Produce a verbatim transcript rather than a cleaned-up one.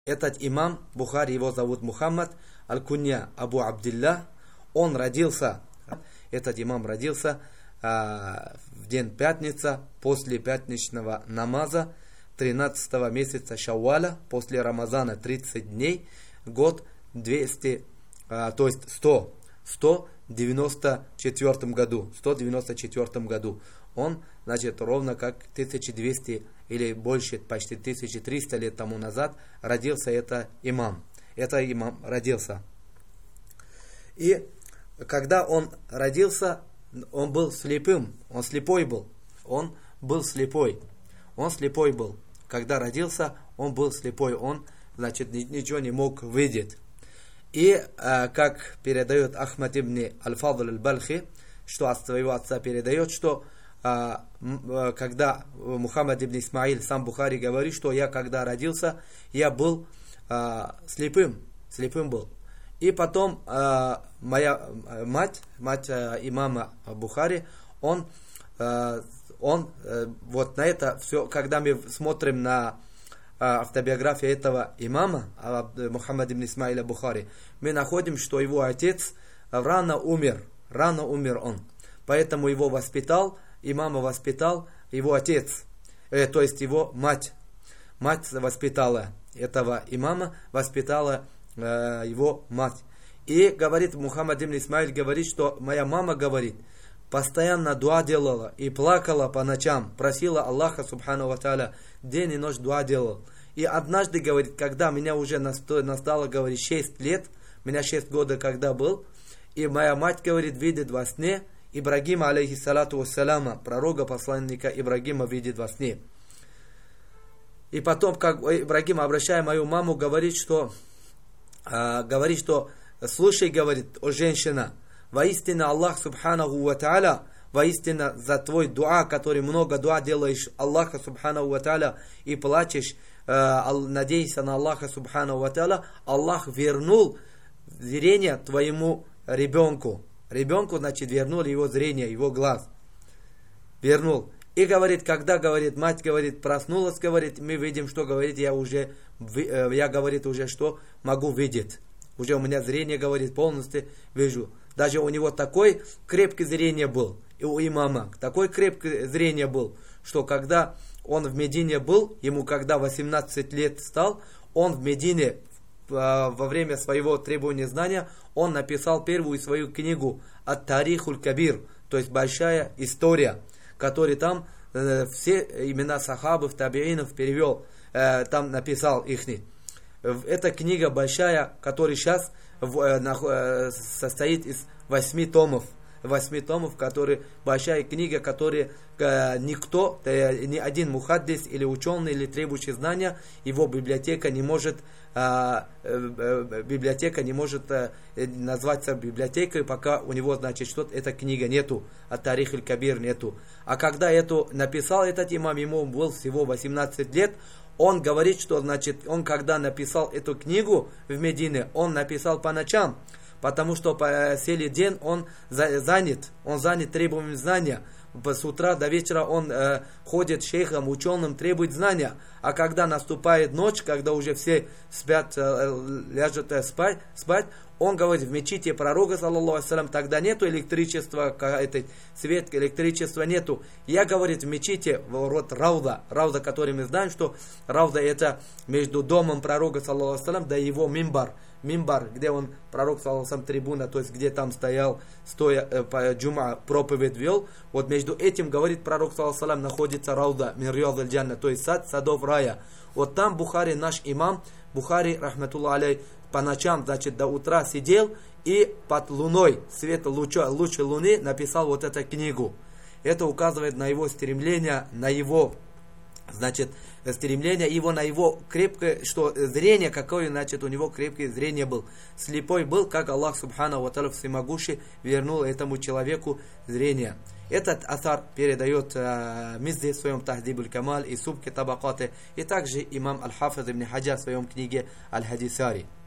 Этот имам Бухари, его зовут Мухаммад, аль-Кунья Абу Абдилля. Он родился, этот имам родился а, в день пятницы, после пятничного намаза, тринадцатого месяца Шавваля, после Рамазана тридцать дней, год двести, а, то есть сто, сто девяносто четвёртом году, сто девяносто четвёртом году. Он, значит, ровно как тысяча двести или больше, почти тысяча триста лет тому назад родился это имам. Это имам родился. И когда он родился, он был слепым, он слепой был. Он был слепой. Он слепой был. Когда родился, он был слепой. Он, значит, ничего не мог видеть. И, как передает Ахмад ибн аль-Фадл аль-Балхи, что от своего отца передает, что когда Мухаммад ибн Исмаиль, сам Бухари, говорит, что я когда родился, я был а, слепым, слепым был. И потом а, моя мать, мать а, имама Бухари, он, а, он а, вот на это все, когда мы смотрим на а, автобиографию этого имама, а, Мухаммад ибн Исмаиля Бухари, мы находим, что его отец рано умер, рано умер он. Поэтому его воспитал, имама воспитал его отец, э, то есть его мать. Мать воспитала этого имама, воспитала э, его мать. И говорит, Мухаммад ибн Исмаиль говорит, что моя мама говорит, постоянно дуа делала и плакала по ночам, просила Аллаха субхану ва тааля, день и ночь дуа делала. И однажды, говорит, когда меня уже настало, говорит, шесть лет, меня шесть года когда был, и моя мать, говорит, видит во сне, Ибрагима, алейхиссалату вассаляма, пророка, посланника Ибрагима видит во сне. И потом, как Ибрагим, обращая мою маму, говорит, что, э, говорит, что слушай, говорит, о женщина, воистину Аллах субханаху ва тааля, воистину за твой дуа, который много дуа делаешь Аллаха субханаху ва тааля и плачешь, э, надейся на Аллаха субханаху ва тааля, Аллах вернул зрение твоему ребенку. Ребенку, значит, вернул его зрение, его глаз. Вернул. И говорит, когда, говорит, мать, говорит, проснулась, говорит, мы видим, что, говорит, я уже, я, говорит, уже что, могу видеть. Уже у меня зрение, говорит, полностью вижу. Даже у него такое крепкое зрение был, и у имама, такое крепкое зрение был, что когда он в Медине был, ему когда восемнадцать лет стал, он в Медине, во время своего требования знания, он написал первую свою книгу «Ат-Тарихуль Кабир», то есть большая история, который там э, все имена сахабов, табиинов перевел, э, там написал их. Эта книга большая, которая сейчас в, э, состоит из восьми томов. Восьми томов, которые большая книга, которая э, никто, э, ни один мухаддис или ученый, или требующий знания, его библиотека не может, э, э, библиотека не может э, назваться библиотекой, пока у него, значит, что-то, эта книга нету, Ат-Тарих аль-Кабир нету. А когда эту написал этот имам, ему был всего восемнадцать лет, он говорит, что, значит, он когда написал эту книгу в Медине, он написал по ночам. Потому что по целый день он занят, он занят требованием знания. С утра до вечера он э, ходит шейхом, ученым, требует знания. А когда наступает ночь, когда уже все спят, э, ляжут э, спать, спать, он говорит, в мечети пророка, саллаллаху алейхи ва саллям, тогда нету электричества, это, свет, электричества нету. Я, говорит, в мечети, вот рауда, рауда, который мы знаем, что рауда это между домом пророка, саллаллаху алейхи ва саллям, да его мимбар. Мимбар, где он, пророк, саллаллаху алейхи ва саллям, трибуна, то есть где там стоял, стоя, э, по джума, проповедь вел. Вот между этим, говорит пророк, саллаллаху алейхи ва саллям, находится рауда, мин рияд аль-джанна, то есть сад, садов рая. Вот там Бухари, наш имам, Бухари, рахматуллах алей, по ночам, значит, до утра сидел и под луной, свет луча, луч луны написал вот эту книгу. Это указывает на его стремление, на его, значит, стремление его, на его крепкое, что зрение, какое, значит, у него крепкое зрение был. Слепой был, как Аллах субхану ва тааля всемогущий вернул этому человеку зрение. Этот асар передает э, Миззи в своем Тахдиб аль-Камаль и Субки Табакаты, и также имам Аль-Хафиз ибн Хаджар в своем книге Аль-Хадисари.